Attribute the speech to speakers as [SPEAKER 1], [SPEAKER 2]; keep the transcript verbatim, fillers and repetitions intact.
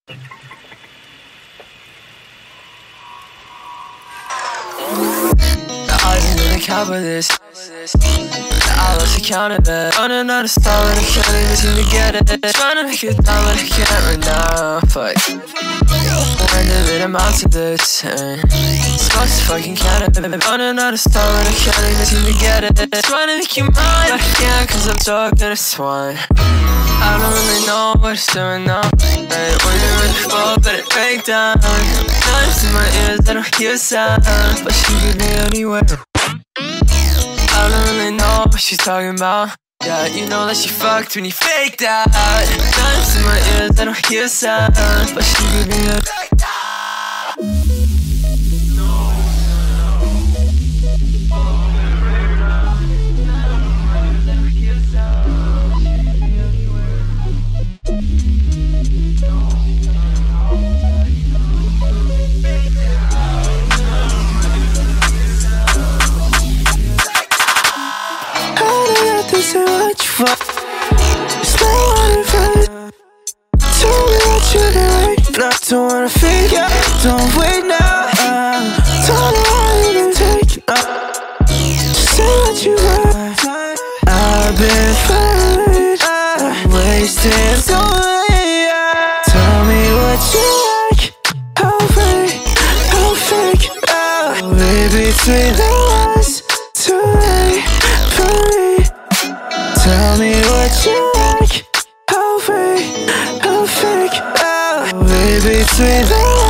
[SPEAKER 1] I didn't really count for this. I lost account of it. Running out of style and I can't even seem to get it. Trying to make it down but I can't right now. Fuck. When did it amount to this? Smokes fucking count of it. Running out of style and I can't even seem to get it. Trying to make you mine but I can't cause I'm stuck in a swan. I don't really know what it's doing now. Hey, when you're in the fall, better break down. Knives in my ears, I don't hear sound, but she get me anyway. I don't really know what she's talking about. Yeah, you know that she fucked when you faked out. Knives in my ears, I don't hear sound, but she get me anyway.
[SPEAKER 2] Say what you want. It's not what it feels. Tell me what you like. Not to wanna figure. Don't wait now. uh, Don't know how you can take it. uh, Just say what you want. I've been fine. uh, Wasting so late. uh, Tell me what you like. How fake, how fake. uh, Baby, between us, too late for me. Tell me what you like. How fake, how fake. Oh, baby, between the